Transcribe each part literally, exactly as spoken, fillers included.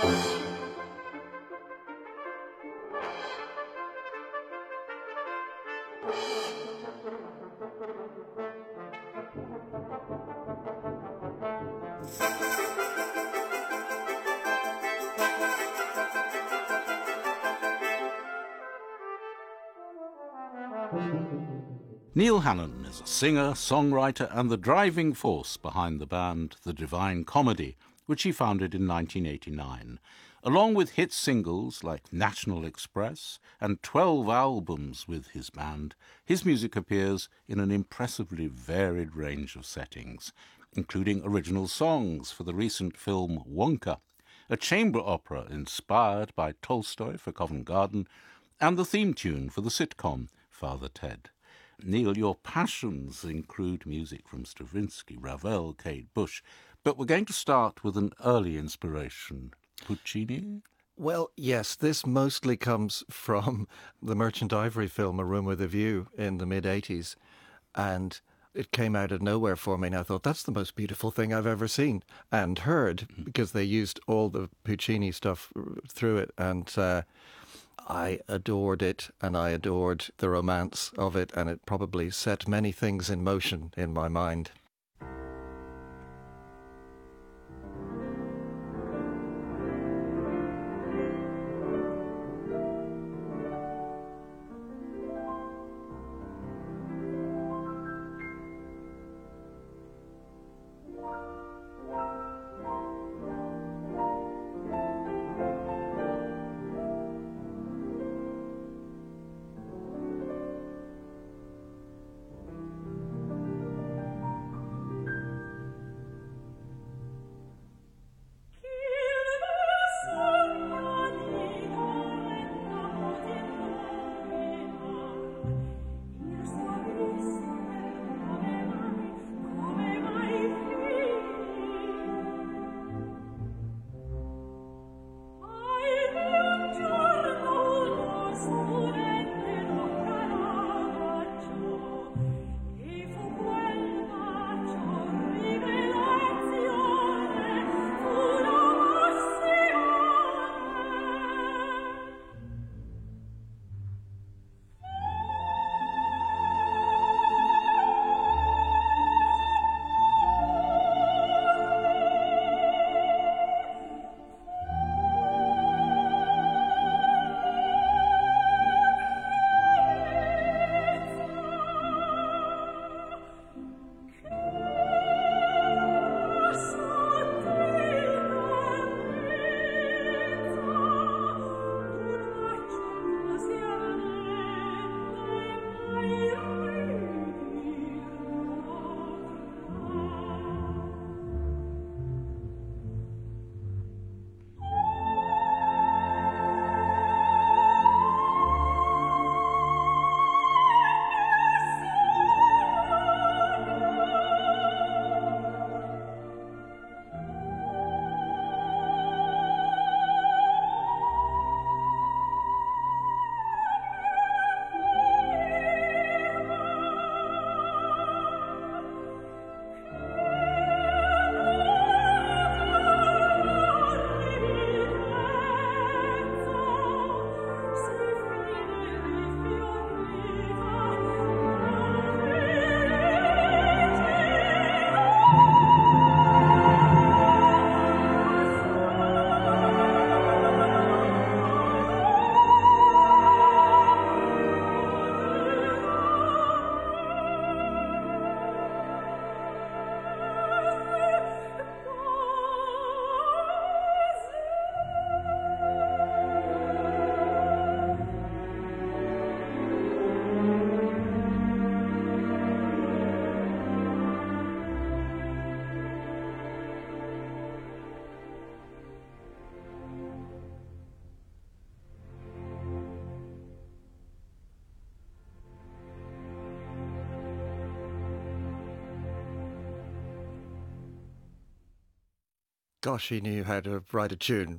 Neil Hannon is a singer, songwriter and the driving force behind the band The Divine Comedy, which he founded in nineteen eighty-nine. Along with hit singles like National Express and twelve albums with his band, his music appears in an impressively varied range of settings, including original songs for the recent film Wonka, a chamber opera inspired by Tolstoy for Covent Garden, and the theme tune for the sitcom Father Ted. Neil, your passions include music from Stravinsky, Ravel, Kate Bush, but we're going to start with an early inspiration. Puccini? Well, yes, this mostly comes from the Merchant Ivory film A Room with a View in the mid-eighties, and it came out of nowhere for me, and I thought, that's the most beautiful thing I've ever seen and heard, because they used all the Puccini stuff through it, and uh, I adored it, and I adored the romance of it, and it probably set many things in motion in my mind. Gosh, he knew how to write a tune.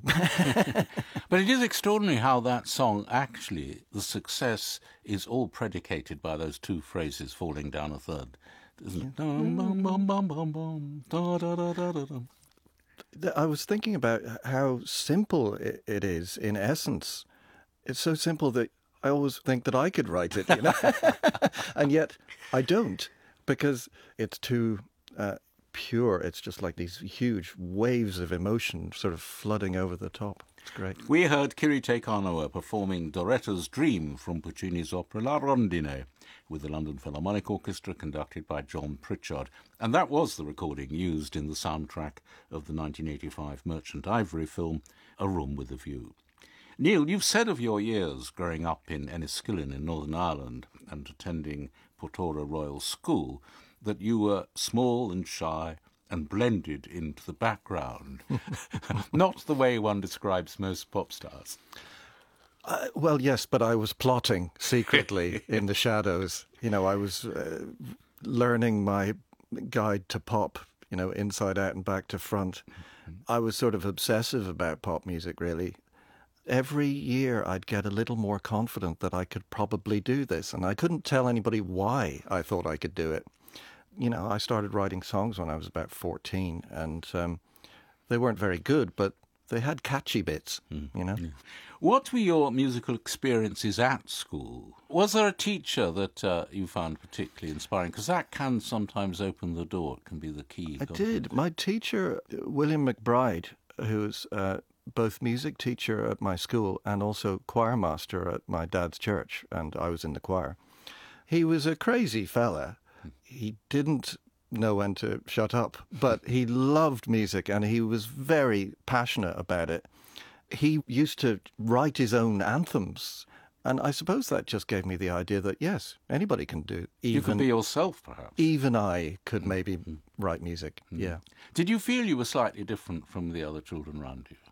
But it is extraordinary how that song, actually, the success is all predicated by those two phrases falling down a third, isn't it? Dum, bum, bum, bum, bum, bum, da, da, da, da, da, dum. th- I was thinking about how simple it, it is in essence. It's so simple that I always think that I could write it, you know, and yet I don't, because it's too uh, pure. It's just like these huge waves of emotion sort of flooding over the top. It's great. We heard Kirite Kanoa performing Doretta's Dream from Puccini's opera La Rondine with the London Philharmonic Orchestra conducted by John Pritchard. And that was the recording used in the soundtrack of the nineteen eighty-five Merchant Ivory film A Room with a View. Neil, you've said of your years growing up in Enniskillen in Northern Ireland and attending Portora Royal School that you were small and shy and blended into the background. Not the way one describes most pop stars. Uh, well, yes, but I was plotting secretly in the shadows. You know, I was uh, learning my guide to pop, you know, inside out and back to front. I was sort of obsessive about pop music, really. Every year I'd get a little more confident that I could probably do this, and I couldn't tell anybody why I thought I could do it. You know, I started writing songs when I was about fourteen, and um, they weren't very good, but they had catchy bits, mm. you know. Yeah. What were your musical experiences at school? Was there a teacher that uh, you found particularly inspiring? Because that can sometimes open the door. It can be the key. I did. It? My teacher, William McBride, who's uh, both music teacher at my school and also choir master at my dad's church, and I was in the choir. He was a crazy fella. He didn't know when to shut up, but he loved music and he was very passionate about it. He used to write his own anthems, and I suppose that just gave me the idea that, yes, anybody can do. Even, you could be yourself, perhaps. Even I could maybe mm. write music, mm. yeah. Did you feel you were slightly different from the other children around you?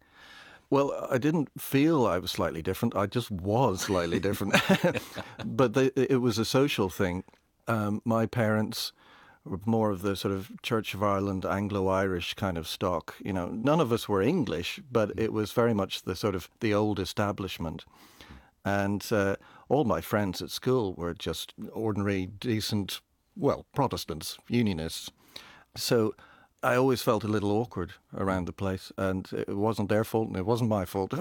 Well, I didn't feel I was slightly different. I just was slightly different. But they, it was a social thing. Um, my parents were more of the sort of Church of Ireland, Anglo-Irish kind of stock. You know, none of us were English, but it was very much the sort of the old establishment. And uh, all my friends at school were just ordinary, decent, well, Protestants, Unionists. So I always felt a little awkward around the place, and it wasn't their fault and it wasn't my fault.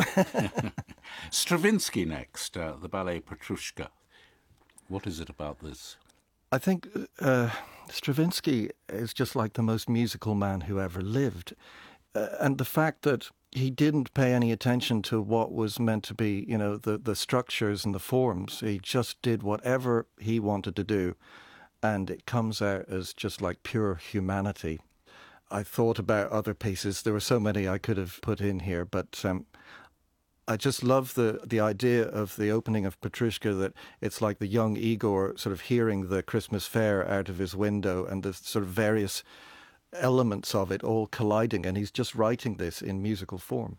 Stravinsky next, uh, the ballet Petrushka. What is it about this? I think uh, Stravinsky is just like the most musical man who ever lived. Uh, and the fact that he didn't pay any attention to what was meant to be, you know, the, the structures and the forms. He just did whatever he wanted to do. And it comes out as just like pure humanity. I thought about other pieces. There were so many I could have put in here, but um, I just love the, the idea of the opening of Petrushka, that it's like the young Igor sort of hearing the Christmas fair out of his window and the sort of various elements of it all colliding, and he's just writing this in musical form.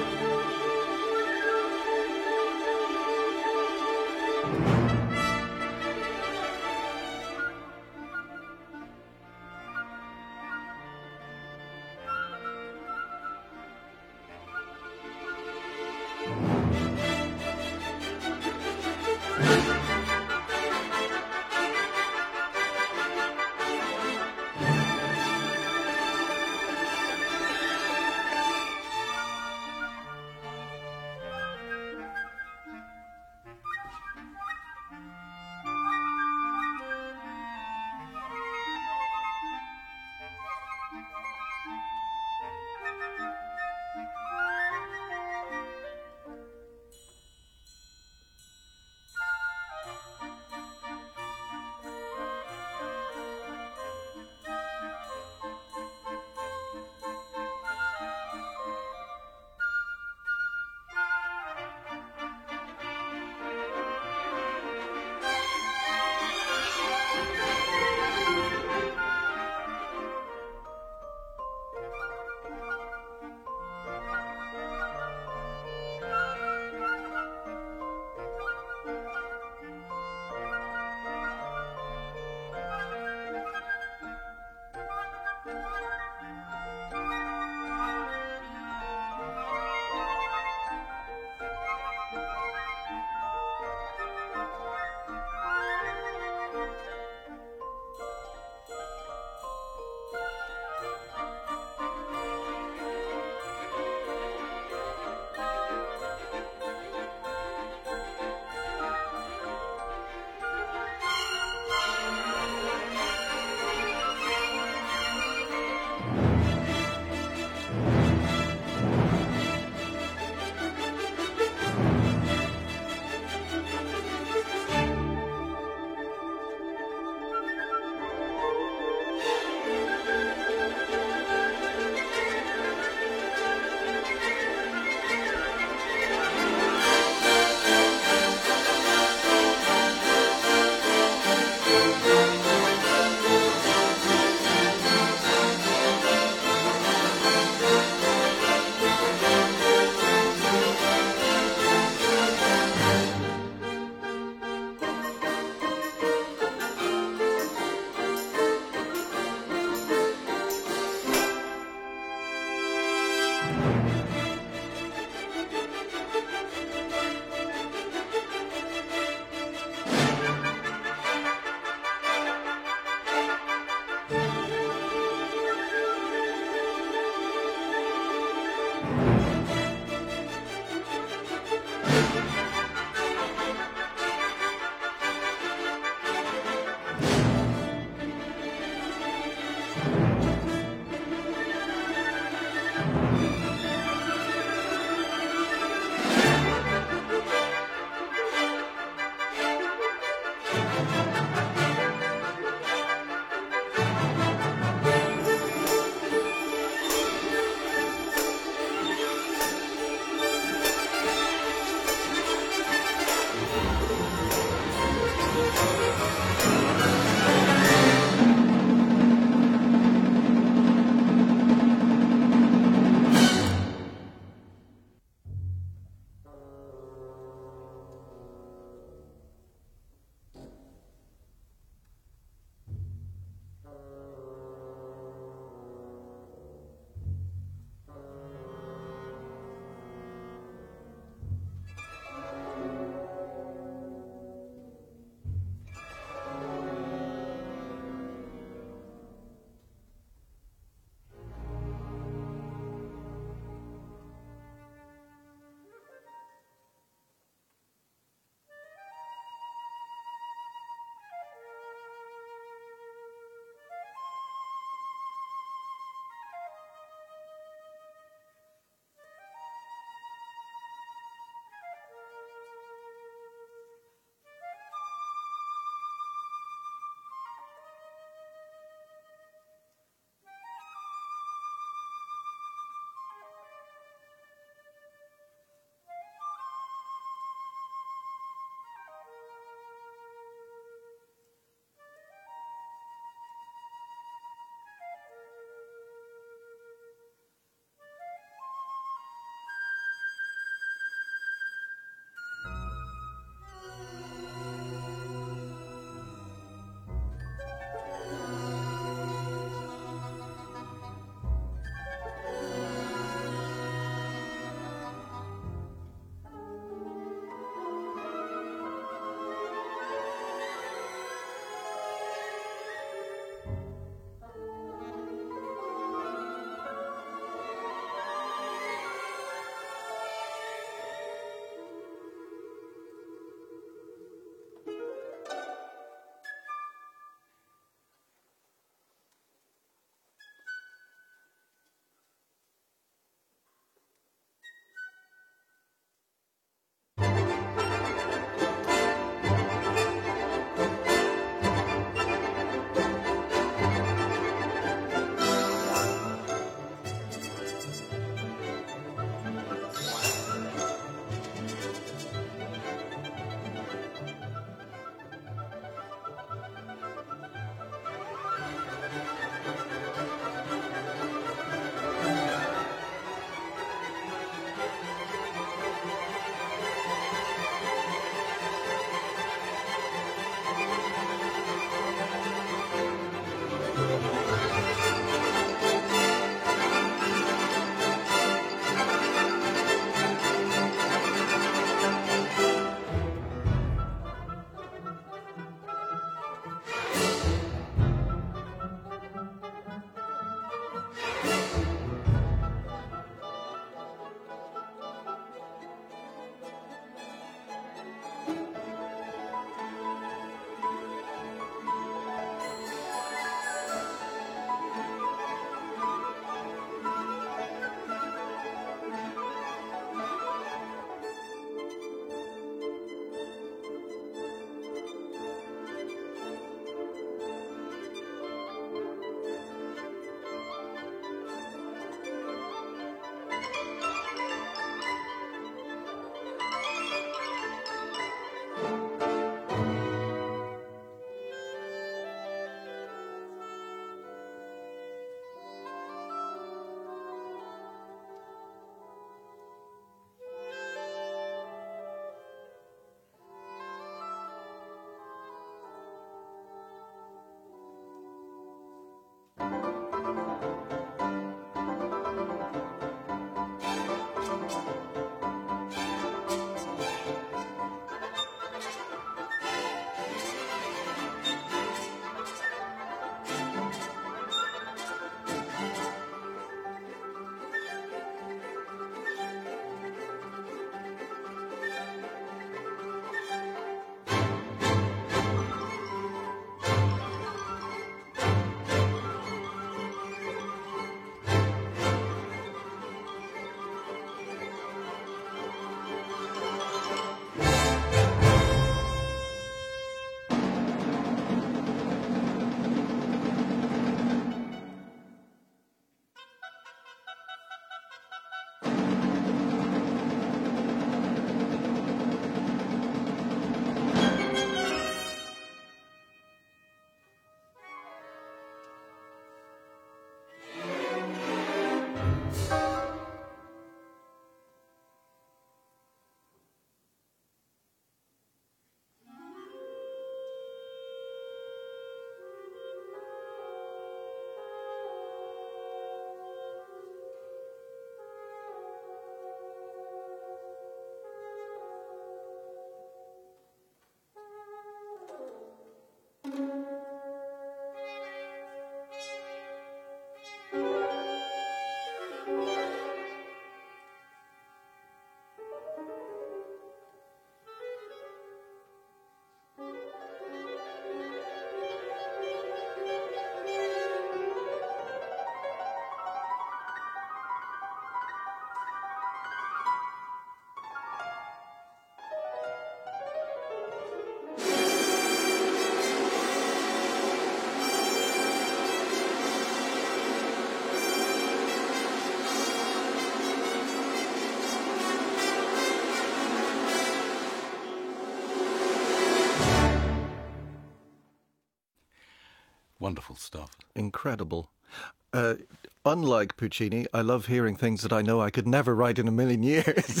Wonderful stuff. Incredible. Uh, unlike Puccini, I love hearing things that I know I could never write in a million years.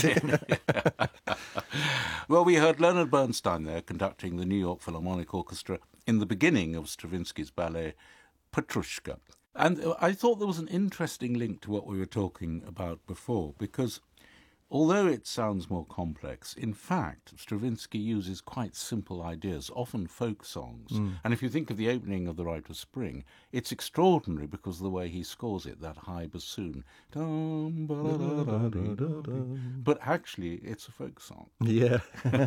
Well, we heard Leonard Bernstein there conducting the New York Philharmonic Orchestra in the beginning of Stravinsky's ballet Petrushka. And I thought there was an interesting link to what we were talking about before, because although it sounds more complex, in fact, Stravinsky uses quite simple ideas, often folk songs. Mm. And if you think of the opening of The Rite of Spring, it's extraordinary because of the way he scores it, that high bassoon. But actually, it's a folk song. Yeah.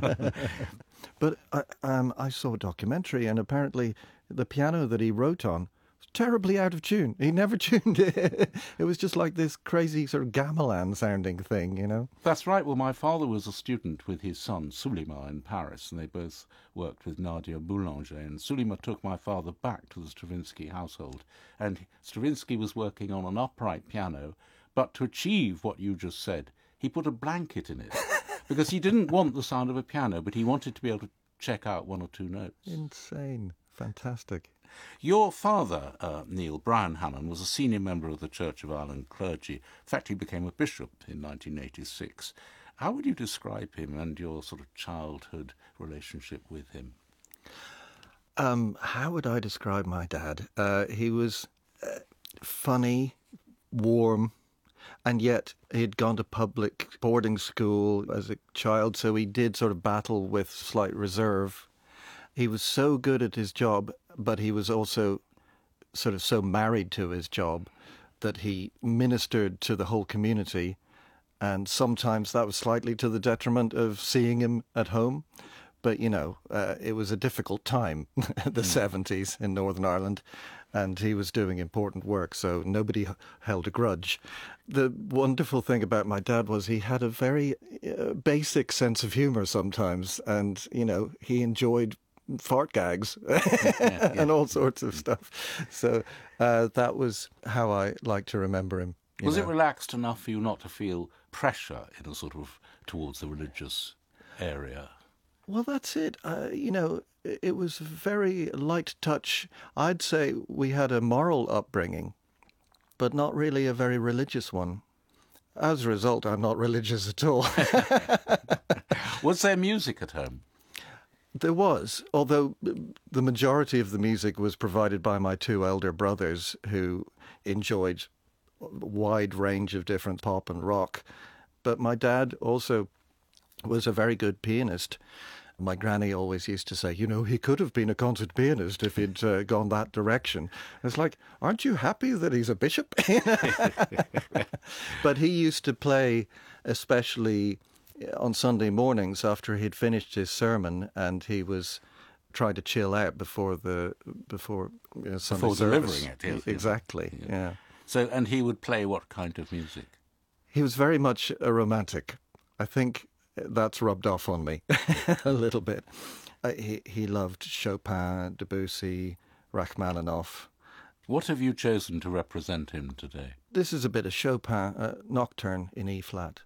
But I, um, I saw a documentary, and apparently the piano that he wrote on terribly out of tune. He never tuned it. It was just like this crazy sort of gamelan sounding thing, you know? That's right. Well, my father was a student with his son, Sulima, in Paris, and they both worked with Nadia Boulanger. And Sulima took my father back to the Stravinsky household. And Stravinsky was working on an upright piano, but to achieve what you just said, he put a blanket in it. Because he didn't want the sound of a piano, but he wanted to be able to check out one or two notes. Insane. Fantastic. Your father, uh, Neil Brian Hannon, was a senior member of the Church of Ireland clergy. In fact, he became a bishop in nineteen eighty-six. How would you describe him and your sort of childhood relationship with him? Um, how would I describe my dad? Uh, he was uh, funny, warm, and yet he'd gone to public boarding school as a child, so he did sort of battle with slight reserve. He was so good at his job, but he was also sort of so married to his job that he ministered to the whole community, and sometimes that was slightly to the detriment of seeing him at home. But, you know, uh, it was a difficult time, the mm. seventies in Northern Ireland, and he was doing important work, so nobody held a grudge. The wonderful thing about my dad was he had a very uh, basic sense of humour sometimes, and, you know, he enjoyed fart gags yeah, yeah. and all sorts of stuff. So uh, that was how I like to remember him. Was know. it relaxed enough for you not to feel pressure in a sort of towards the religious area? Well, that's it. Uh, you know, it was very light touch. I'd say we had a moral upbringing, but not really a very religious one. As a result, I'm not religious at all. Was there music at home? There was, although the majority of the music was provided by my two elder brothers, who enjoyed a wide range of different pop and rock. But my dad also was a very good pianist. My granny always used to say, you know, he could have been a concert pianist if he'd uh, gone that direction. It's like, aren't you happy that he's a bishop? But he used to play, especially on Sunday mornings after he'd finished his sermon and he was trying to chill out before the before you know, Sunday before service. delivering it. Yes, exactly. Yeah. yeah. So, and he would play what kind of music? He was very much a romantic. I think that's rubbed off on me a little bit. Uh, he he loved Chopin, Debussy, Rachmaninoff. What have you chosen to represent him today? This is a bit of Chopin, uh, Nocturne in E flat.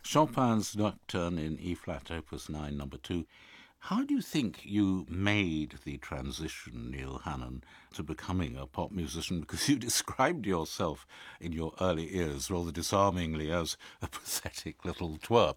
Chopin's Nocturne in E-flat, Opus nine, number two. How do you think you made the transition, Neil Hannon, to becoming a pop musician? Because you described yourself in your early years rather disarmingly as a pathetic little twerp.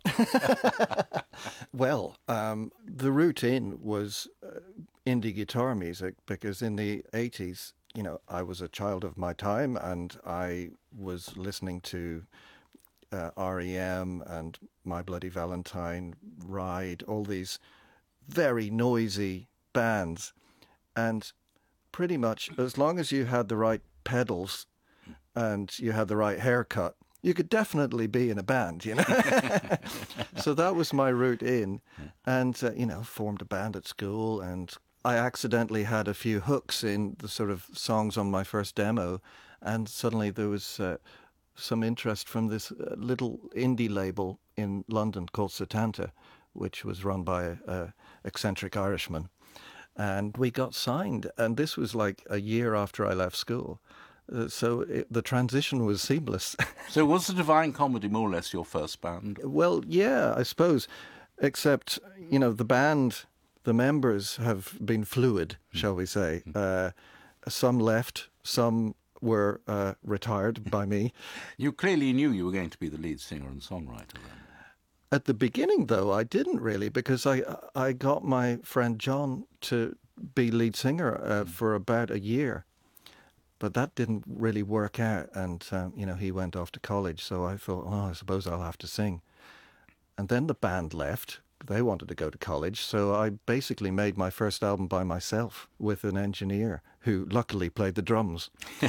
Well, um, the route in was uh, indie guitar music, because in the eighties, you know, I was a child of my time and I was listening to uh, R E M and My Bloody Valentine, Ride, all these very noisy bands, and pretty much as long as you had the right pedals and you had the right haircut, you could definitely be in a band, you know. So that was my route in, and uh, you know, formed a band at school, and I accidentally had a few hooks in the sort of songs on my first demo, and suddenly there was uh, some interest from this uh, little indie label in London called Setanta, which was run by a, a eccentric Irishman. And we got signed, and this was like a year after I left school. Uh, so it, the transition was seamless. So was the Divine Comedy more or less your first band? Well, yeah, I suppose, except, you know, the band, the members have been fluid, shall we say. Uh, some left, some were uh, retired by me. You clearly knew you were going to be the lead singer and songwriter then. At the beginning, though, I didn't really, because I I got my friend John to be lead singer uh, for about a year. But that didn't really work out, and, um, you know, he went off to college, so I thought, oh, I suppose I'll have to sing. And then the band left. They wanted to go to college, so I basically made my first album by myself with an engineer who luckily played the drums.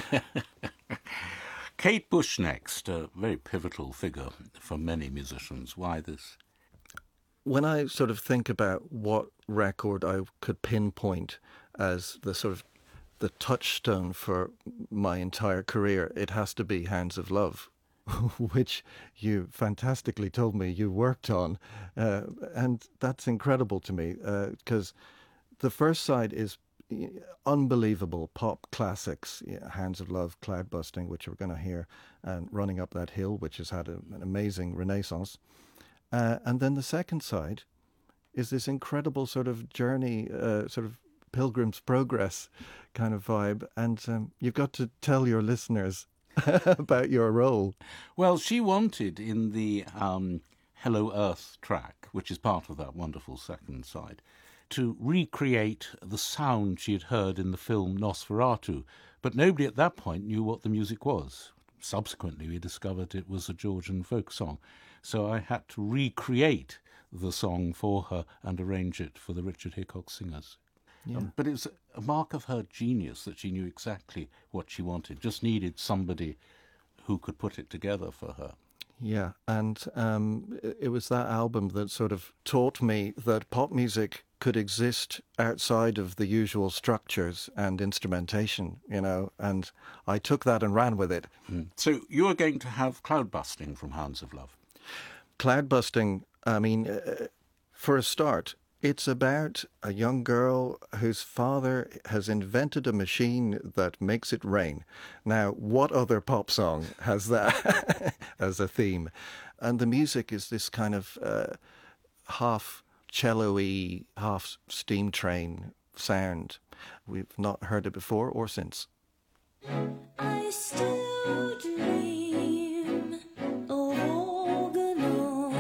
Kate Bush next, a very pivotal figure for many musicians. Why this? When I sort of think about what record I could pinpoint as the sort of the touchstone for my entire career, it has to be Hounds of Love, which you fantastically told me you worked on. Uh, and that's incredible to me, because uh, the first side is unbelievable pop classics, yeah, Hands of Love, Cloudbusting, which we're going to hear, and Running Up That Hill, which has had a, an amazing renaissance. Uh, and then the second side is this incredible sort of journey, uh, sort of Pilgrim's Progress kind of vibe. And um, you've got to tell your listeners about your role. Well, she wanted in the um, Hello Earth track, which is part of that wonderful second side, to recreate the sound she had heard in the film Nosferatu, but nobody at that point knew what the music was. Subsequently, we discovered it was a Georgian folk song, so I had to recreate the song for her and arrange it for the Richard Hickok Singers. Yeah. Um, but it was a mark of her genius that she knew exactly what she wanted, just needed somebody who could put it together for her. Yeah, and um, it was that album that sort of taught me that pop music could exist outside of the usual structures and instrumentation, you know, and I took that and ran with it. Mm. So you are going to have Cloudbusting from Hounds of Love. Cloudbusting, I mean, uh, for a start, it's about a young girl whose father has invented a machine that makes it rain. Now, what other pop song has that as a theme? And the music is this kind of uh, half cello-y, half steam train sound. We've not heard it before or since. I still dream of Organon.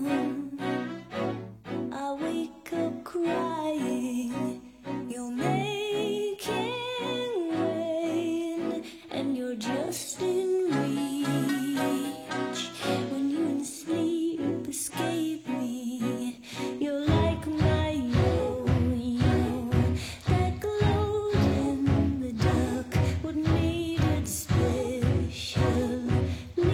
I wake up crying. You're making rain, and you're just in reach. When you in sleep escape me, you're like my yo-yo that glowed in the dark. What made it special?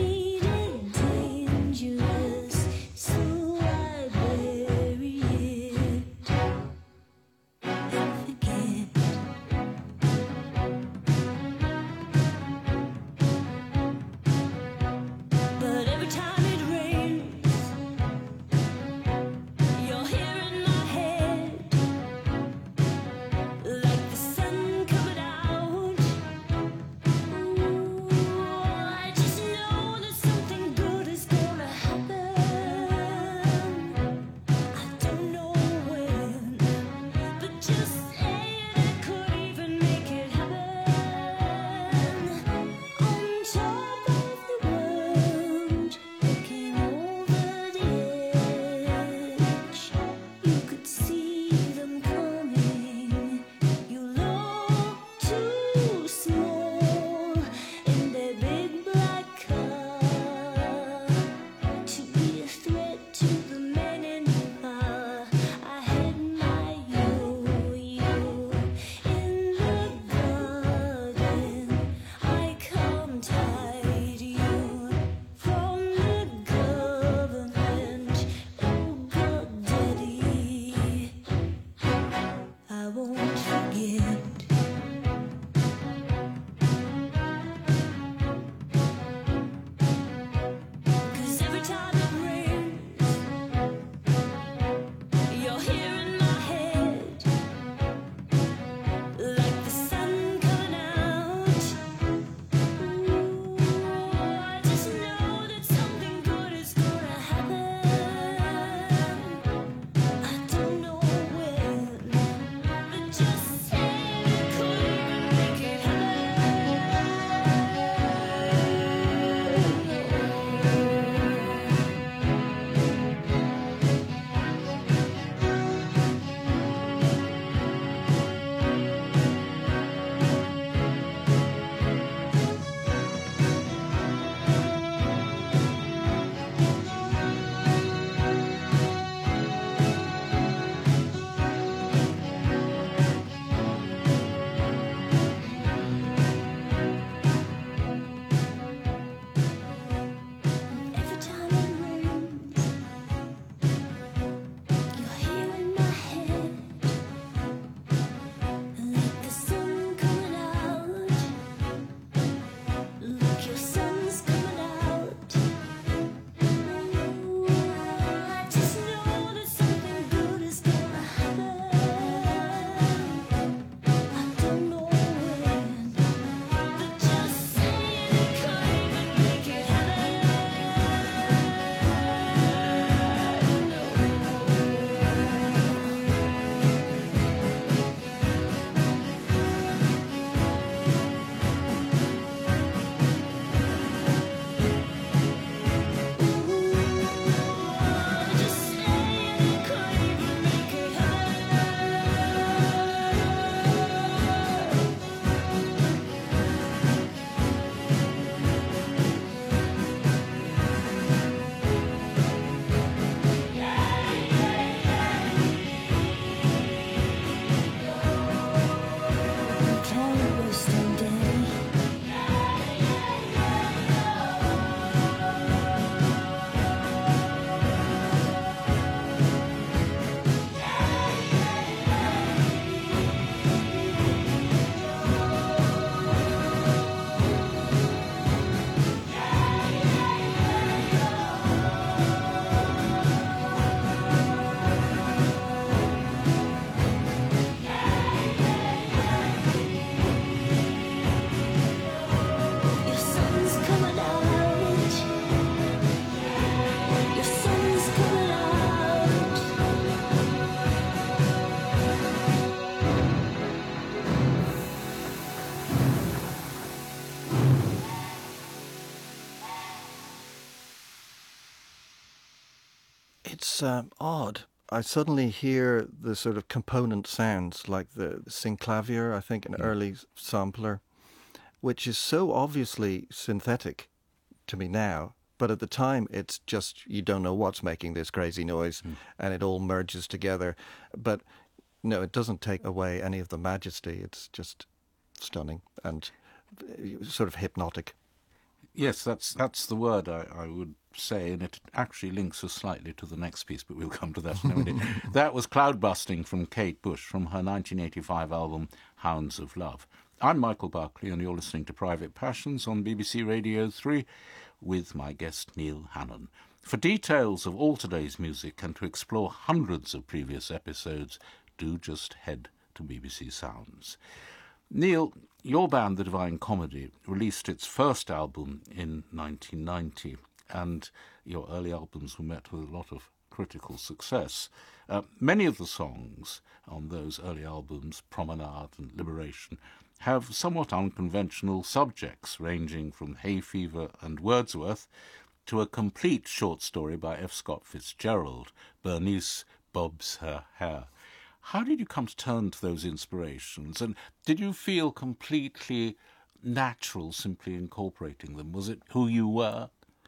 It's um, odd. I suddenly hear the sort of component sounds like the synclavier, I think, an Mm. early sampler, which is so obviously synthetic to me now. But at the time, it's just, you don't know what's making this crazy noise, Mm. and it all merges together. But no, it doesn't take away any of the majesty. It's just stunning and sort of hypnotic. Yes, that's that's the word I, I would say, and it actually links us slightly to the next piece, but we'll come to that in a minute. That was Cloudbusting from Kate Bush from her nineteen eighty-five album Hounds of Love. I'm Michael Barclay, and you're listening to Private Passions on B B C Radio three with my guest Neil Hannon. For details of all today's music and to explore hundreds of previous episodes, do just head to B B C Sounds. Neil, your band, The Divine Comedy, released its first album in nineteen ninety, and your early albums were met with a lot of critical success. Uh, many of the songs on those early albums, Promenade and Liberation, have somewhat unconventional subjects, ranging from hay fever and Wordsworth to a complete short story by F. Scott Fitzgerald, Bernice Bobs Her Hair. How did you come to turn to those inspirations, and did you feel completely natural simply incorporating them? Was it who you were?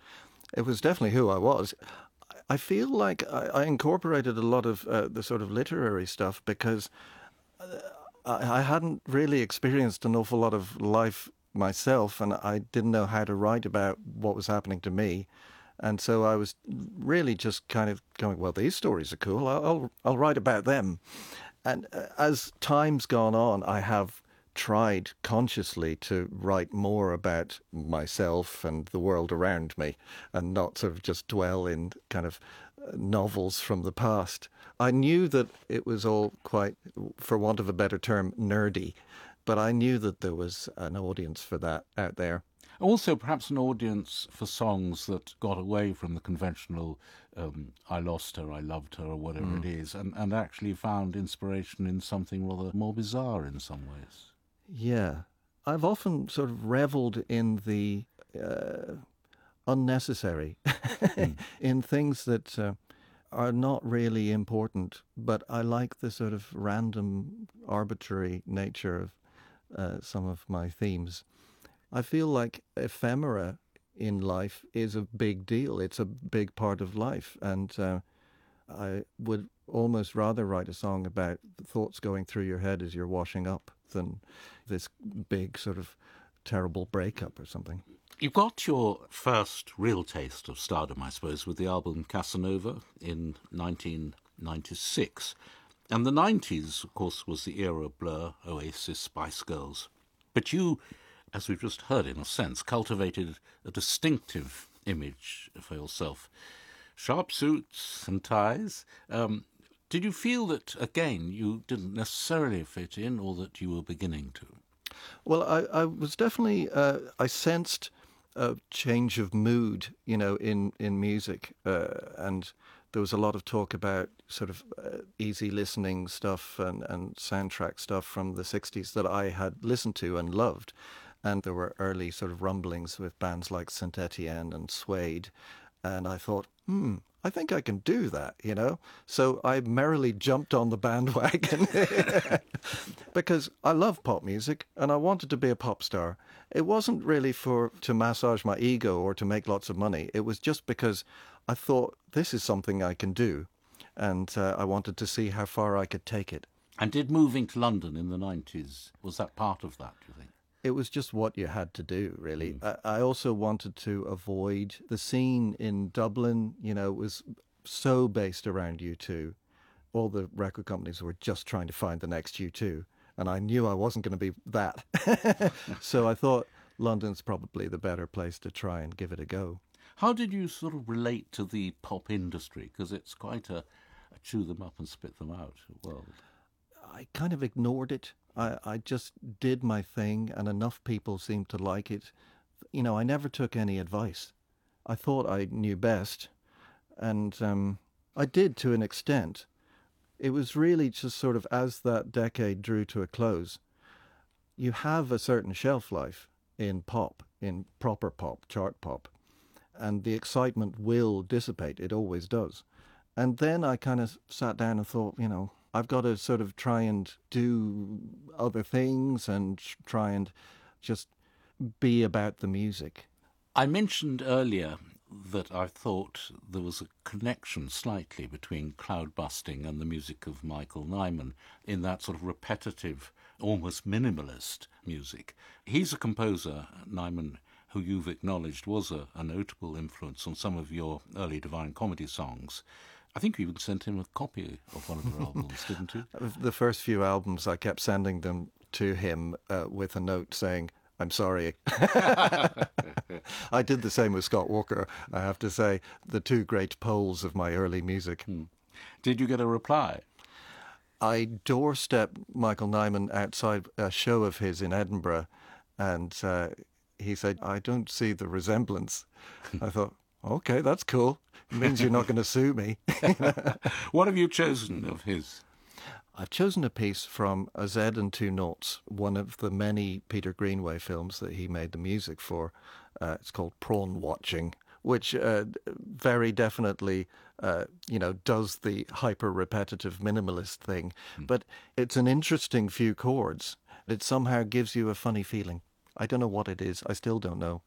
It was definitely who I was. I feel like I, I incorporated a lot of uh, the sort of literary stuff because uh, I, I hadn't really experienced an awful lot of life myself, and I didn't know how to write about what was happening to me. And so I was really just kind of going, well, these stories are cool. I'll I'll, I'll write about them. And uh, as time's gone on, I have tried consciously to write more about myself and the world around me, and not sort of just dwell in kind of novels from the past. I knew that it was all quite, for want of a better term, nerdy, but I knew that there was an audience for that out there. Also, perhaps an audience for songs that got away from the conventional um, I lost her, I loved her, or whatever mm. it is, and, and actually found inspiration in something rather more bizarre in some ways. Yeah. I've often sort of revelled in the uh, unnecessary, mm. in things that uh, are not really important, but I like the sort of random, arbitrary nature of uh, some of my themes. I feel like ephemera in life is a big deal. It's a big part of life. And uh, I would almost rather write a song about the thoughts going through your head as you're washing up than this big sort of terrible breakup or something. You got your first real taste of stardom, I suppose, with the album Casanova in nineteen ninety-six. And the nineties, of course, was the era of Blur, Oasis, Spice Girls. But you, as we've just heard, in a sense, cultivated a distinctive image for yourself. Sharp suits and ties. Um, did you feel that, again, you didn't necessarily fit in, or that you were beginning to? Well, I, I was definitely, uh, I sensed a change of mood, you know, in, in music. Uh, and there was a lot of talk about sort of uh, easy listening stuff and, and soundtrack stuff from the sixties that I had listened to and loved. And there were early sort of rumblings with bands like Saint Etienne and Suede. And I thought, hmm, I think I can do that, you know? So I merrily jumped on the bandwagon because I love pop music and I wanted to be a pop star. It wasn't really for to massage my ego or to make lots of money. It was just because I thought this is something I can do. And uh, I wanted to see how far I could take it. And did moving to London in the nineties, was that part of that, do you think? It was just what you had to do, really. Mm. I, I also wanted to avoid the scene in Dublin, you know, was so based around U two. All the record companies were just trying to find the next U two. And I knew I wasn't going to be that. So I thought London's probably the better place to try and give it a go. How did you sort of relate to the pop industry? Because it's quite a, a chew them up and spit them out world. I kind of ignored it. I, I just did my thing, and enough people seemed to like it. You know, I never took any advice. I thought I knew best, and um, I did to an extent. It was really just sort of as that decade drew to a close, you have a certain shelf life in pop, in proper pop, chart pop, and the excitement will dissipate. It always does. And then I kind of sat down and thought, you know, I've got to sort of try and do other things and try and just be about the music. I mentioned earlier that I thought there was a connection slightly between Cloudbusting and the music of Michael Nyman in that sort of repetitive, almost minimalist music. He's a composer, Nyman, who you've acknowledged was a, a notable influence on some of your early Divine Comedy songs. I think you even sent him a copy of one of your albums, didn't you? The first few albums, I kept sending them to him uh, with a note saying, I'm sorry. I did the same with Scott Walker, I have to say, the two great poles of my early music. Hmm. Did you get a reply? I doorstepped Michael Nyman outside a show of his in Edinburgh, and uh, he said, I don't see the resemblance. I thought, okay, that's cool. It means you're not going to sue me. What have you chosen of his? I've chosen a piece from A Z and Two Noughts, one of the many Peter Greenaway films that he made the music for. Uh, it's called Prawn Watching, which uh, very definitely, uh, you know, does the hyper-repetitive minimalist thing. Mm. But it's an interesting few chords. It somehow gives you a funny feeling. I don't know what it is. I still don't know.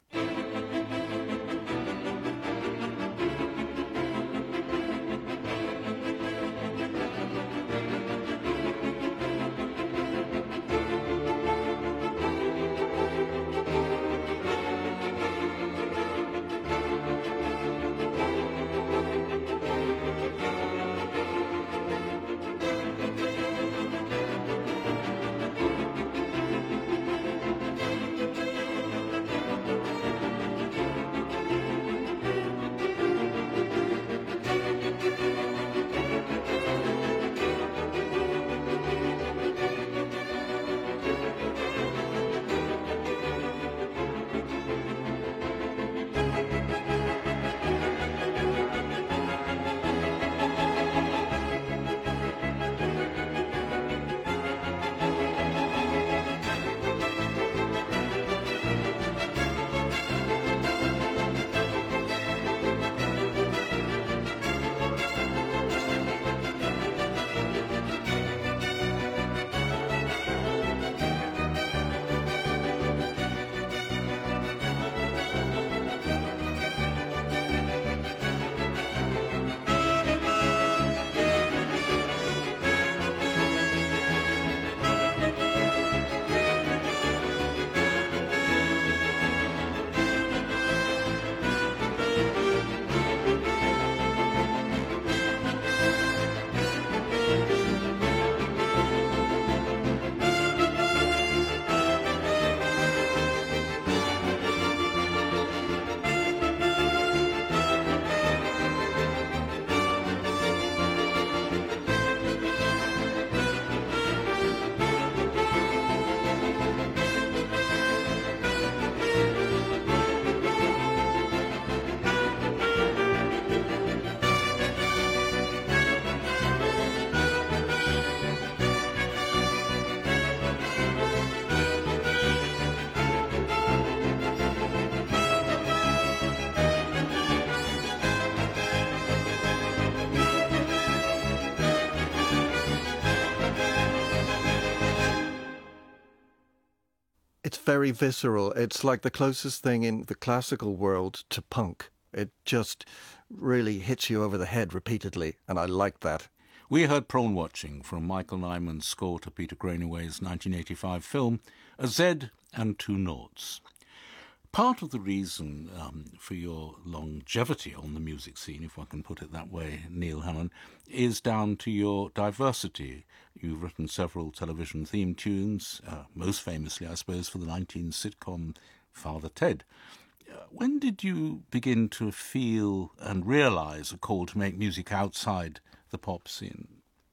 It's very visceral. It's like the closest thing in the classical world to punk. It just really hits you over the head repeatedly, and I like that. We heard Prawn Watching from Michael Nyman's score to Peter Greenaway's nineteen eighty-five film, A Z and Two Noughts. Part of the reason um, for your longevity on the music scene, if I can put it that way, Neil Hannon, is down to your diversity. You've written several television theme tunes, uh, most famously, I suppose, for the nineteen sitcom Father Ted. Uh, when did you begin to feel and realise a call to make music outside the pop scene?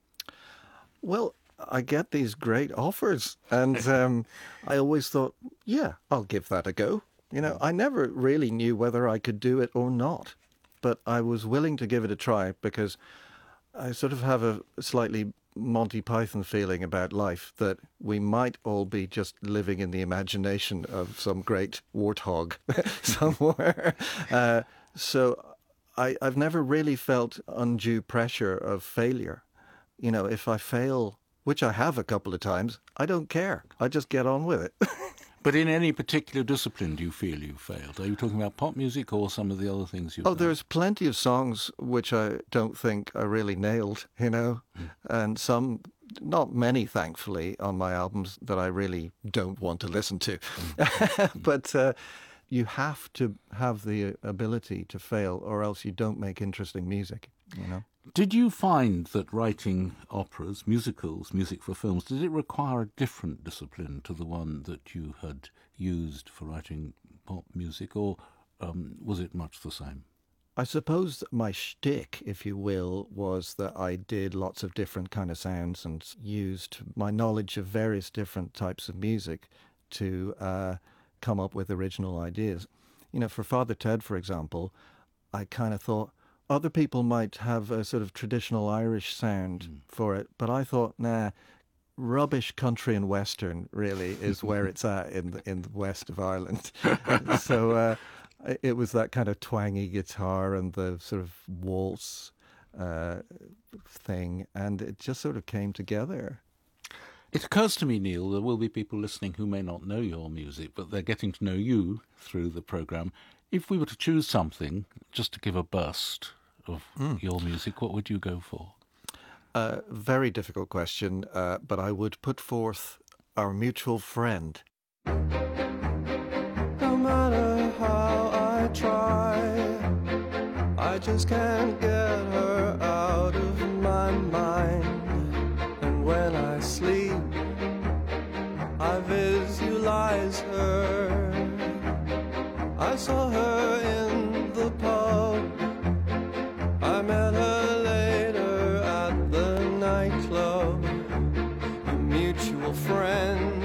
Well, I get these great offers, and um, I always thought, yeah, I'll give that a go. You know, I never really knew whether I could do it or not, but I was willing to give it a try because I sort of have a slightly Monty Python feeling about life, that we might all be just living in the imagination of some great warthog somewhere. Uh, so I, I've never really felt undue pressure of failure. You know, if I fail, which I have a couple of times, I don't care. I just get on with it. But in any particular discipline do you feel you failed? Are you talking about pop music or some of the other things you've Oh, done? there's plenty of songs which I don't think I really nailed, you know, mm. and some, not many, thankfully, on my albums that I really don't want to listen to. Mm. But uh, you have to have the ability to fail, or else you don't make interesting music, you know. Did you find that writing operas, musicals, music for films, did it require a different discipline to the one that you had used for writing pop music, or um, was it much the same? I suppose that my shtick, if you will, was that I did lots of different kind of sounds and used my knowledge of various different types of music to uh, come up with original ideas. You know, for Father Ted, for example, I kind of thought, other people might have a sort of traditional Irish sound mm. for it, but I thought, nah, rubbish country and western really is where it's at in the, in the west of Ireland. So uh, it was that kind of twangy guitar and the sort of waltz uh, thing, and it just sort of came together. It occurs to me, Neil, there will be people listening who may not know your music, but they're getting to know you through the programme. If we were to choose something, just to give a burst of mm. your music, what would you go for? A uh, very difficult question, uh, but I would put forth Our Mutual Friend. No matter how I try, I just can't get her out of my mind. And when I sleep, I visualize her. I saw her in the pub. I met her later at the nightclub. A mutual friend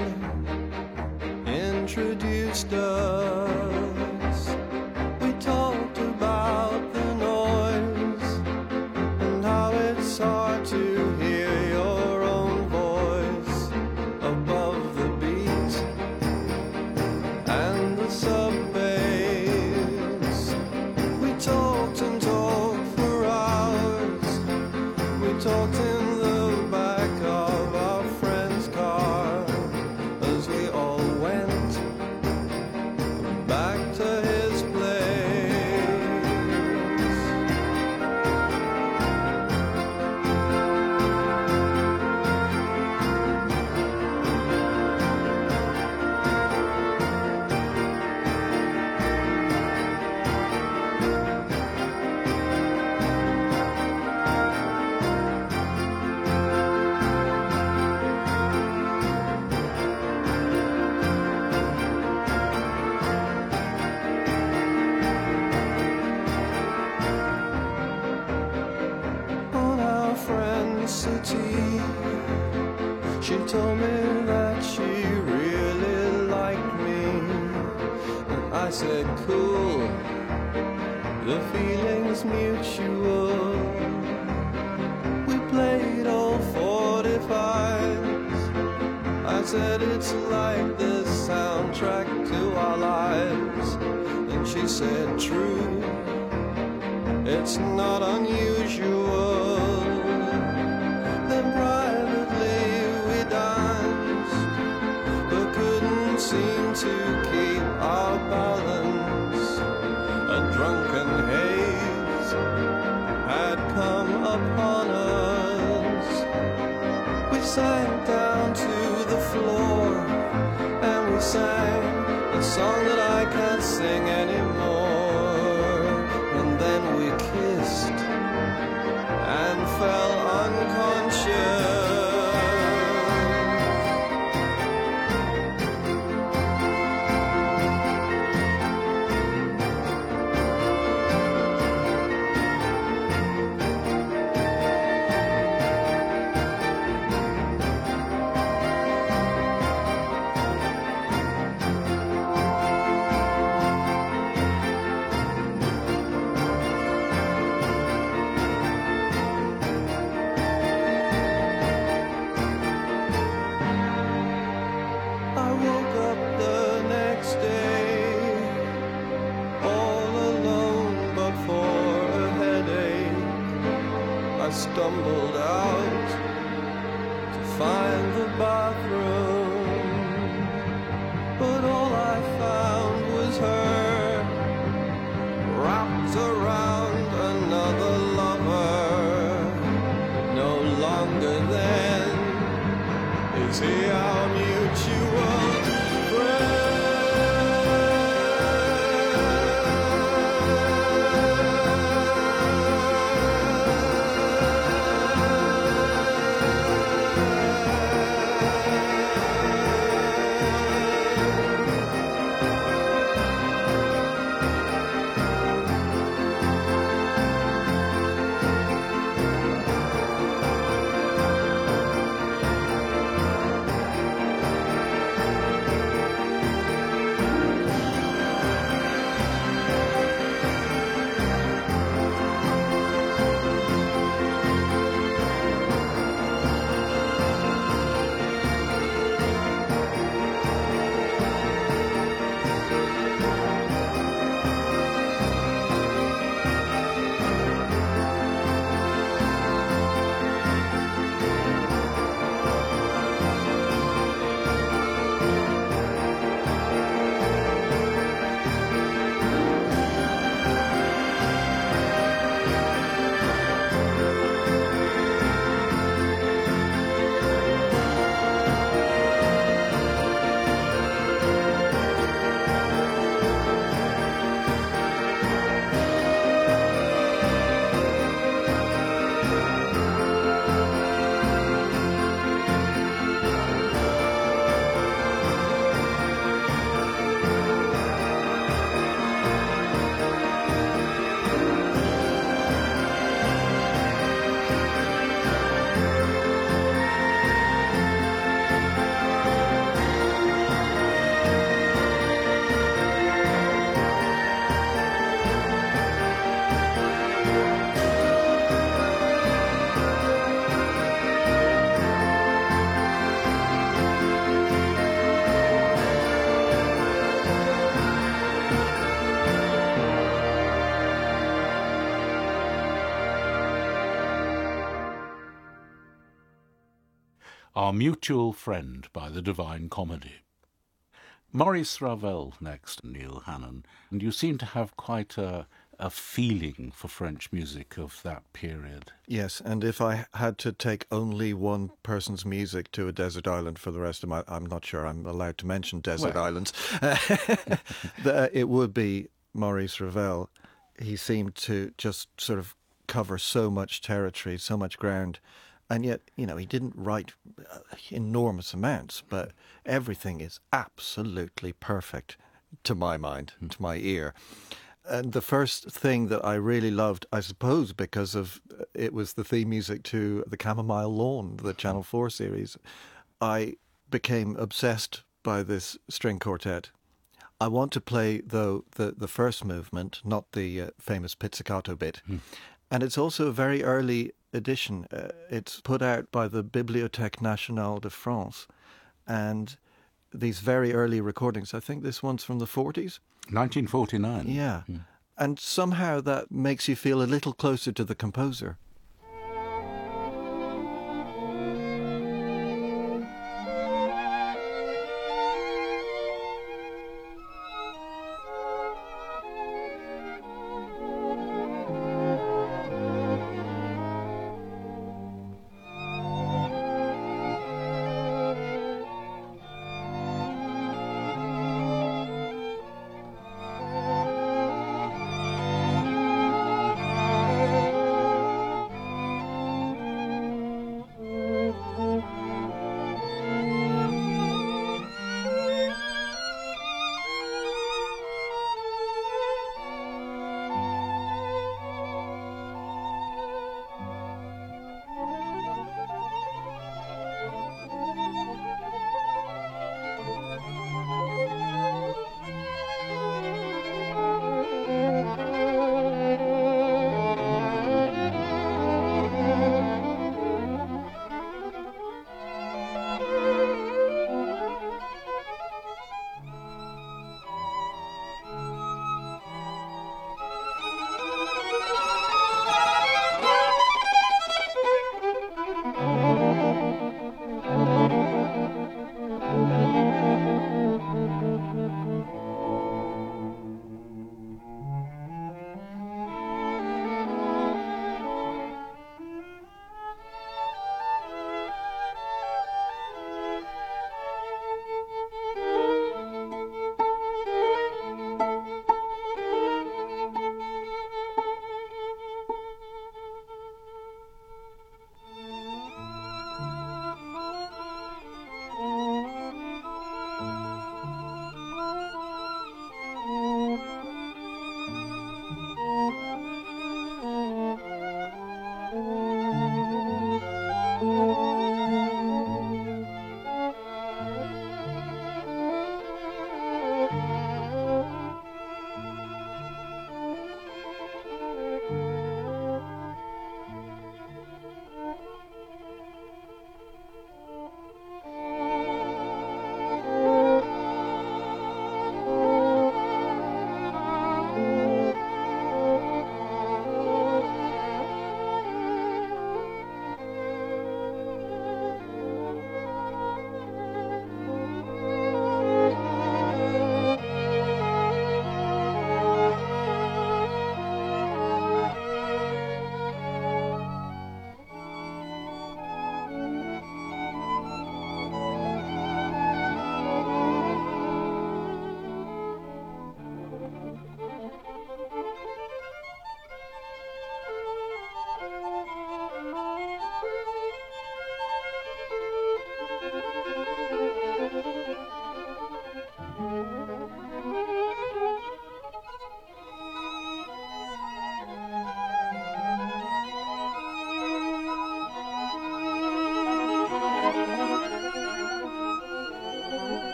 introduced us. We talked about the noise and how it's hard to hear your own voice above the beat and the subways. We talked and talked for hours. We talked in the back of our friend's car as we all went back to his place. On our friend's city, she told me that she really liked me, and I said, cool, the feeling's mutual. We played all forty-fives. I said, it's like the soundtrack to our lives. And she said, true, it's not unusual. Then privately we danced, but couldn't seem to keep our balance. A drunken haze had come upon us. We sank down to the floor and we sang a song that I can't sing anymore. And then we kissed and fell unconscious. I stumbled out to find the bathroom, but all I found was her wrapped around another lover. No longer then is he our mutual friend. Our Mutual Friend by the Divine Comedy. Maurice Ravel next, Neil Hannon. And you seem to have quite a, a feeling for French music of that period. Yes, and if I had to take only one person's music to a desert island for the rest of my... I'm not sure I'm allowed to mention desert well. islands. the, it would be Maurice Ravel. He seemed to just sort of cover so much territory, so much ground. And yet, you know, he didn't write enormous amounts, but everything is absolutely perfect to my mind, mm. to my ear. And the first thing that I really loved, I suppose because of it was the theme music to the Chamomile Lawn, the Channel four series, I became obsessed by this string quartet. I want to play, though, the, the first movement, not the uh, famous pizzicato bit. Mm. And it's also a very early edition. Uh, it's put out by the Bibliothèque Nationale de France. And these very early recordings, I think this one's from the forties. nineteen forty-nine. Yeah. Mm. And somehow that makes you feel a little closer to the composer.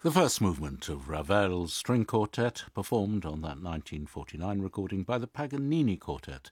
The first movement of Ravel's string quartet, performed on that nineteen forty-nine recording by the Paganini Quartet.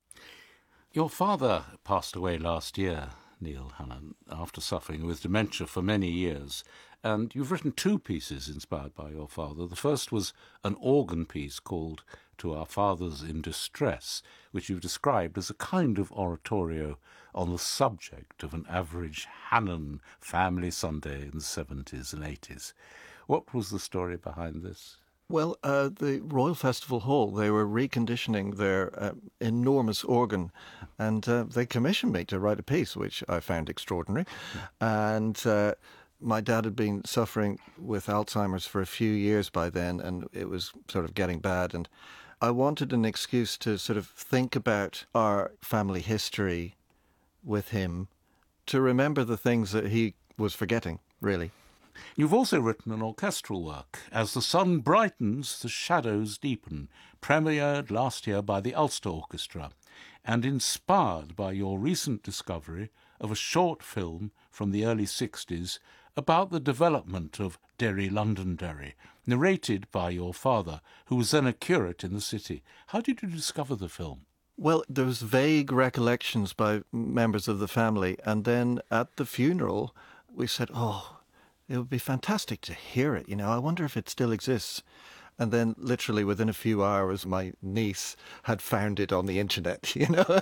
Your father passed away last year, Neil Hannon, after suffering with dementia for many years, and you've written two pieces inspired by your father. The first was an organ piece called To Our Fathers in Distress, which you've described as a kind of oratorio on the subject of an average Hannon family Sunday in the seventies and eighties. What was the story behind this? Well, uh, the Royal Festival Hall, they were reconditioning their uh, enormous organ, and uh, they commissioned me to write a piece, which I found extraordinary. And uh, my dad had been suffering with Alzheimer's for a few years by then, and it was sort of getting bad. And I wanted an excuse to sort of think about our family history with him, to remember the things that he was forgetting, really. You've also written an orchestral work, As the Sun Brightens, the Shadows Deepen, premiered last year by the Ulster Orchestra, and inspired by your recent discovery of a short film from the early sixties about the development of Derry Londonderry, narrated by your father, who was then a curate in the city. How did you discover the film? Well, there was vague recollections by members of the family, and then at the funeral we said, oh, it would be fantastic to hear it, you know, I wonder if it still exists. And then literally within a few hours, my niece had found it on the internet, you know.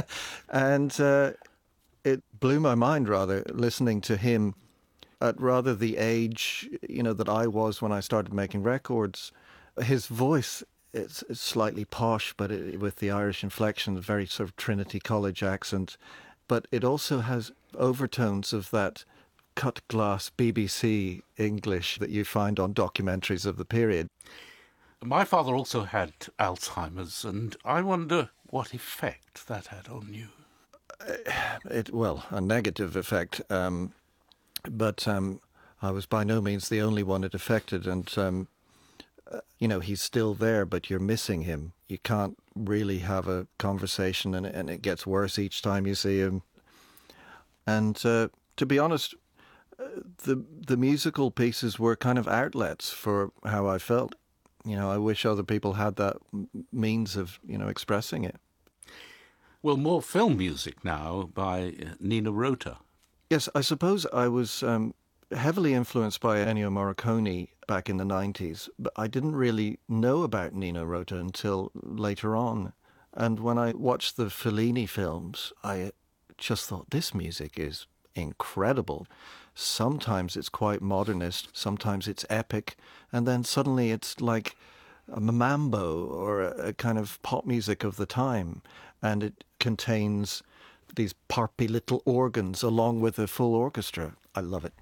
and uh, it blew my mind, rather, listening to him at rather the age, you know, that I was when I started making records. His voice, it's, it's slightly posh, but it, with the Irish inflection, very sort of Trinity College accent. But it also has overtones of that cut glass B B C English that you find on documentaries of the period. My father also had Alzheimer's, and I wonder what effect that had on you. It well, a negative effect, um, but um, I was by no means the only one it affected, and um, uh, you know, he's still there, but you're missing him. You can't really have a conversation, and, and it gets worse each time you see him. And uh, to be honest, the the musical pieces were kind of outlets for how I felt. You know, I wish other people had that means of, you know, expressing it. Well, more film music now by Nino Rota. Yes, I suppose I was um, heavily influenced by Ennio Morricone back in the nineties, but I didn't really know about Nino Rota until later on. And when I watched the Fellini films, I just thought, this music is incredible. Sometimes it's quite modernist, sometimes it's epic, and then suddenly it's like a mambo or a, a kind of pop music of the time, and it contains these parpy little organs along with a full orchestra. I love it.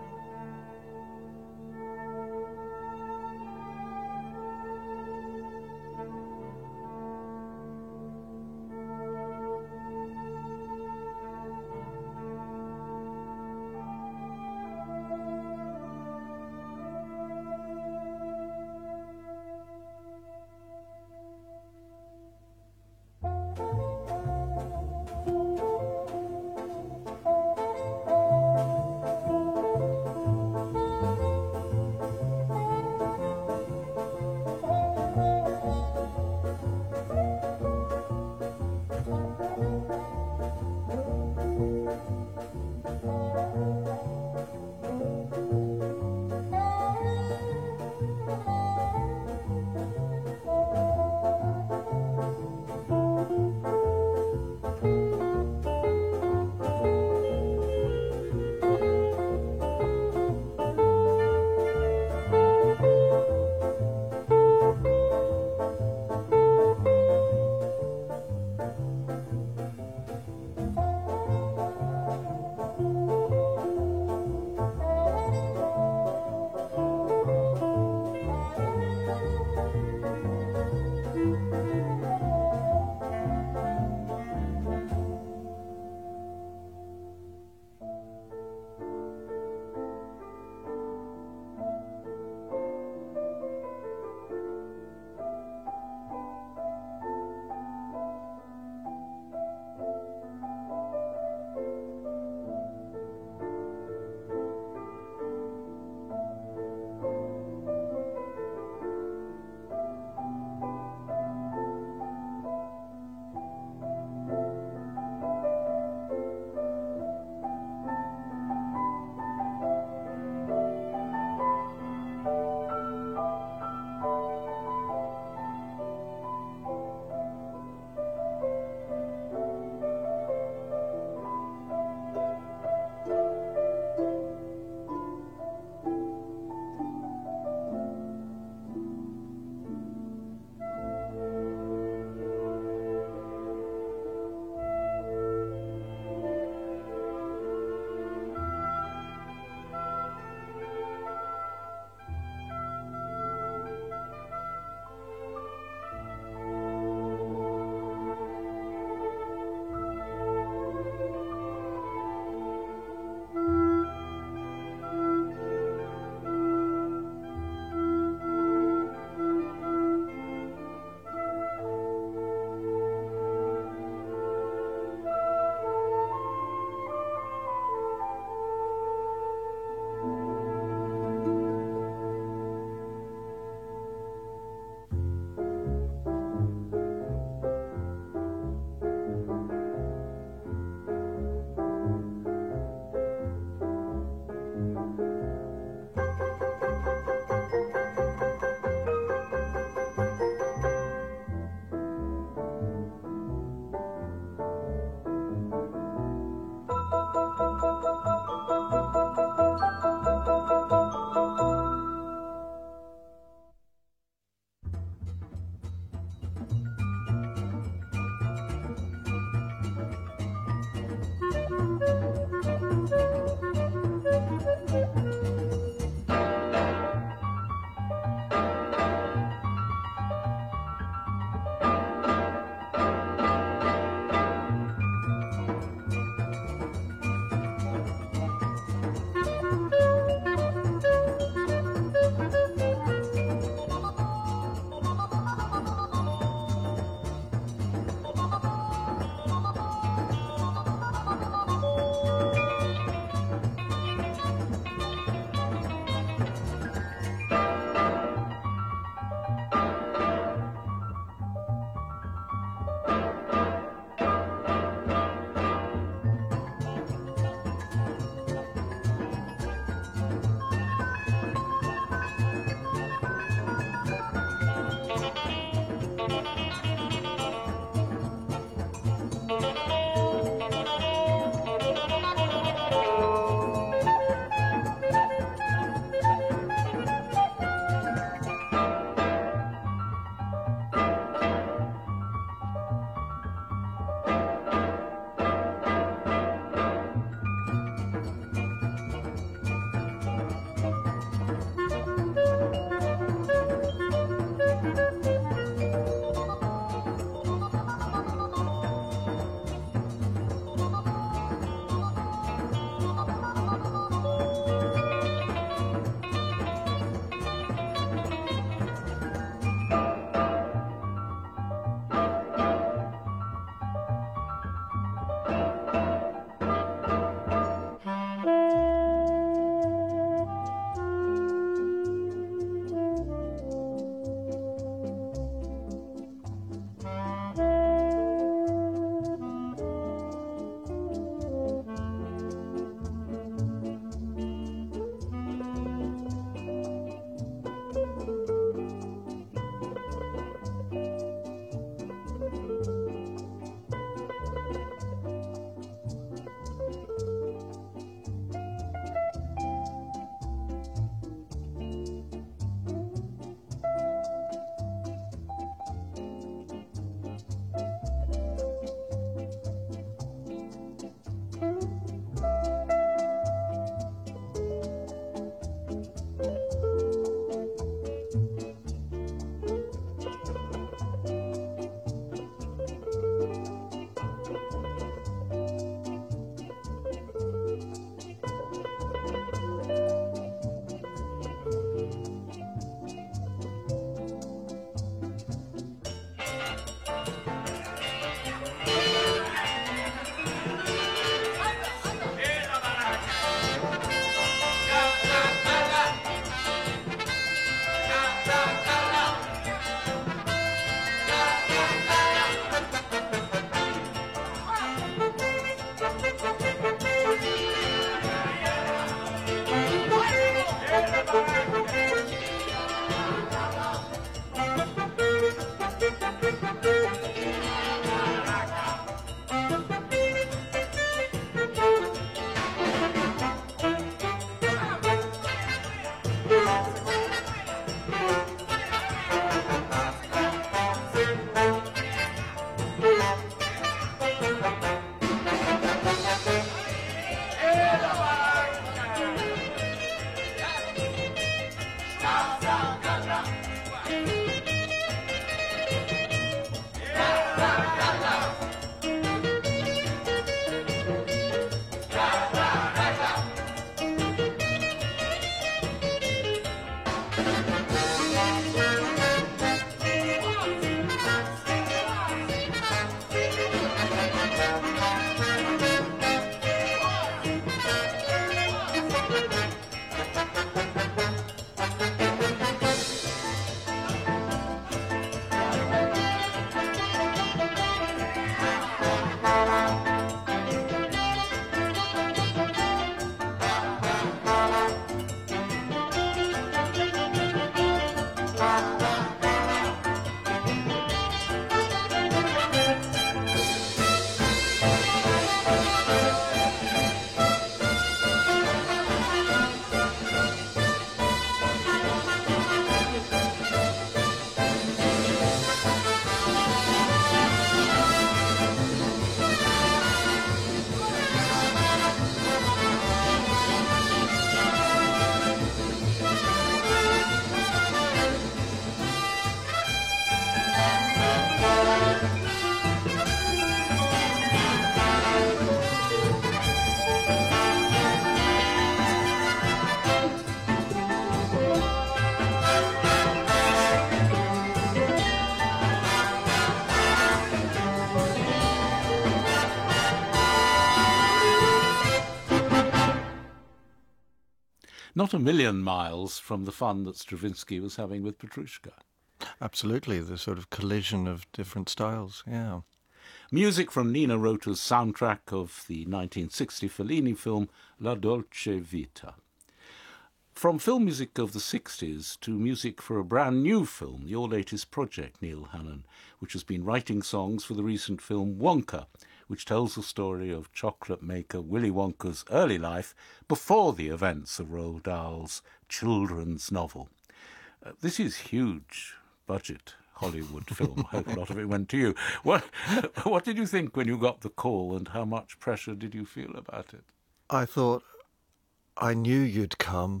not a million miles from the fun that Stravinsky was having with Petrushka. Absolutely, the sort of collision of different styles, yeah. Music from Nino Rota's soundtrack of the nineteen sixty Fellini film La Dolce Vita. From film music of the sixties to music for a brand new film, your latest project, Neil Hannon, which has been writing songs for the recent film Wonka, which tells the story of chocolate maker Willy Wonka's early life before the events of Roald Dahl's children's novel. Uh, this is huge budget Hollywood film. I hope a lot of it went to you. What, what did you think when you got the call, and how much pressure did you feel about it? I thought, I knew you'd come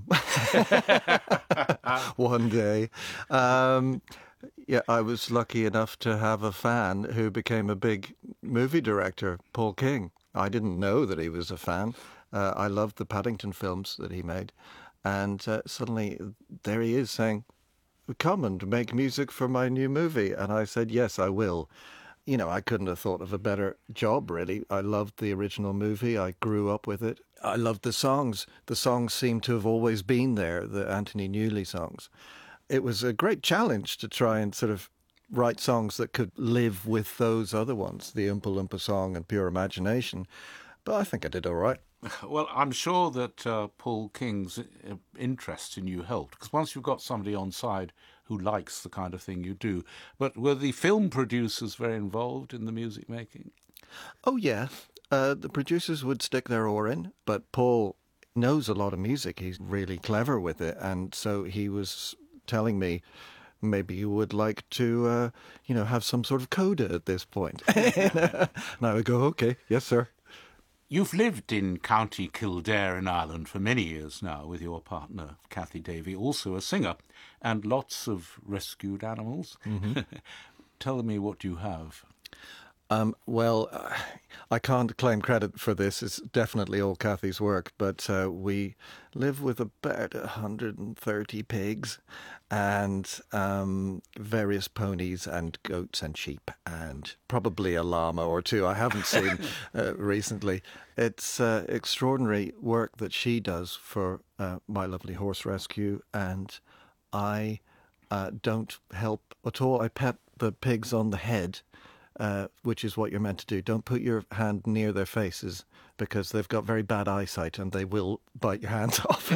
one day. Um, yeah, I was lucky enough to have a fan who became a big movie director, Paul King. I didn't know that he was a fan. Uh, I loved the Paddington films that he made. And uh, suddenly there he is saying, come and make music for my new movie. And I said, yes, I will. You know, I couldn't have thought of a better job, really. I loved the original movie. I grew up with it. I loved the songs. The songs seemed to have always been there, the Anthony Newley songs. It was a great challenge to try and sort of write songs that could live with those other ones, the Oompa Loompa song and Pure Imagination. But I think I did all right. Well, I'm sure that uh, Paul King's interest in you helped, because once you've got somebody on side who likes the kind of thing you do. But were the film producers very involved in the music making? Oh, yeah. Uh, the producers would stick their oar in, but Paul knows a lot of music. He's really clever with it. And so he was telling me, maybe you would like to, uh, you know, have some sort of coda at this point. And I would go, okay, yes, sir. You've lived in County Kildare in Ireland for many years now with your partner, Cathy Davey, also a singer, and lots of rescued animals. Mm-hmm. Tell me what you have. Um, well, uh, I can't claim credit for this. It's definitely all Cathy's work, but uh, we live with about one hundred thirty pigs and um, various ponies and goats and sheep and probably a llama or two I haven't seen uh, recently. It's uh, extraordinary work that she does for uh, My Lovely Horse Rescue, and I uh, don't help at all. I pat the pigs on the head, Uh, which is what you're meant to do. Don't put your hand near their faces because they've got very bad eyesight and they will bite your hands off.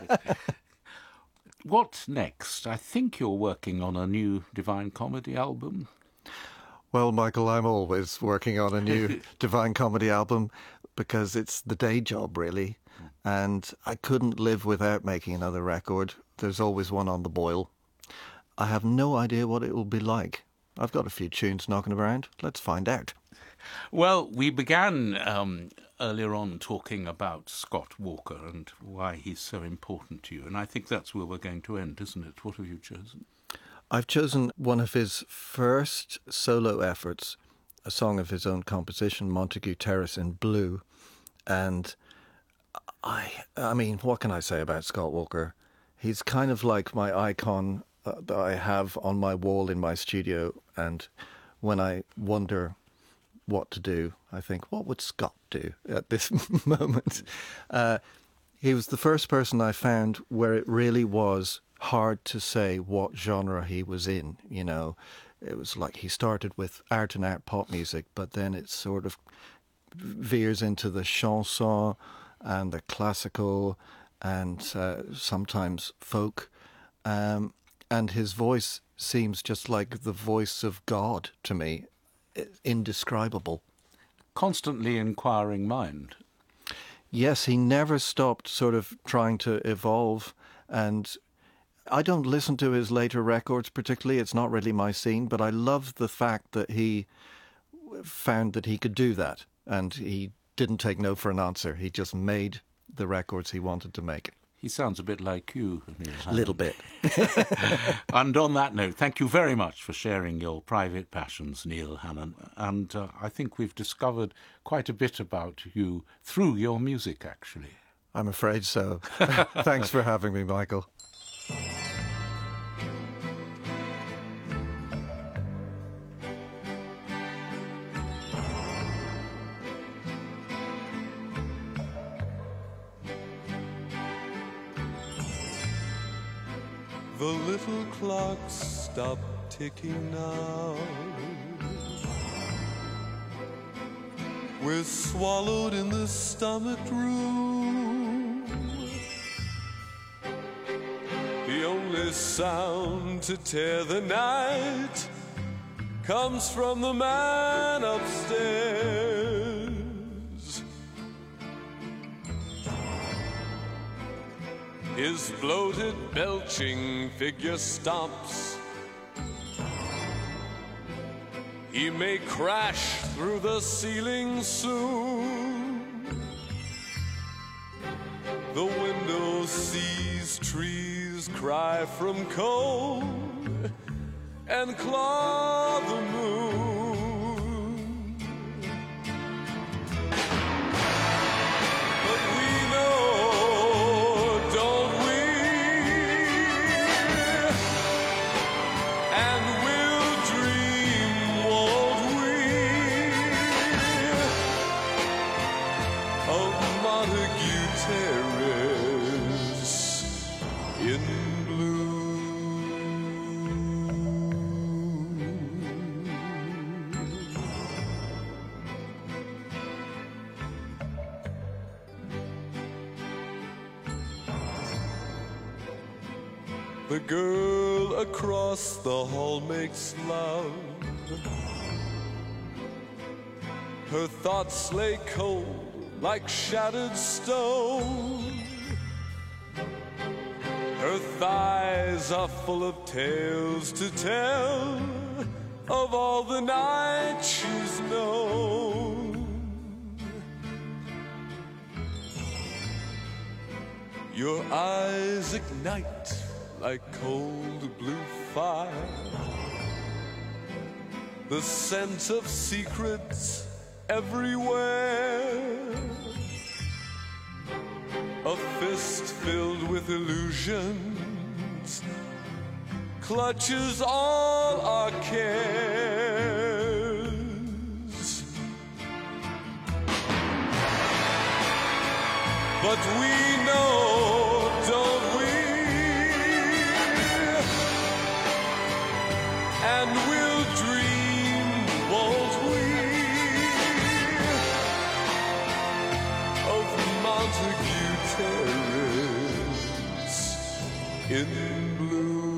What next? I think you're working on a new Divine Comedy album. Well, Michael, I'm always working on a new Divine Comedy album because it's the day job, really. And I couldn't live without making another record. There's always one on the boil. I have no idea what it will be like. I've got a few tunes knocking around. Let's find out. Well, we began um, earlier on talking about Scott Walker and why he's so important to you, and I think that's where we're going to end, isn't it? What have you chosen? I've chosen one of his first solo efforts, a song of his own composition, Montague Terrace in Blue. And I, I mean, what can I say about Scott Walker? He's kind of like my icon Uh, that I have on my wall in my studio, and when I wonder what to do, I think, what would Scott do at this moment? Uh, he was the first person I found where it really was hard to say what genre he was in, you know. It was like he started with art and art pop music, but then it sort of veers into the chanson and the classical and uh, sometimes folk. Um, And his voice seems just like the voice of God to me. Indescribable. Constantly inquiring mind. Yes, he never stopped sort of trying to evolve. And I don't listen to his later records particularly. It's not really my scene. But I love the fact that he found that he could do that. And he didn't take no for an answer. He just made the records he wanted to make. He sounds a bit like you, Neil Hannon. A little bit. And on that note, thank you very much for sharing your private passions, Neil Hannon. And uh, I think we've discovered quite a bit about you through your music, actually. I'm afraid so. Thanks for having me, Michael. The little clocks stop ticking now. We're swallowed in the stomach room. The only sound to tear the night comes from the man upstairs. His bloated, belching figure stomps. He may crash through the ceiling soon. The window sees trees cry from cold and claw the moon. But we know, don't we? And we'll dream, won't we, of Montague Terrace in blue. The girl across the hall makes love. Her thoughts lay cold like shattered stone. Her thighs are full of tales to tell of all the nights she's known. Your eyes ignite like cold blue fire. The scent of secrets everywhere. A fist filled with illusions clutches all our cares. But we know, don't we? And we'll dream, won't we, of Montague Terrace in blue.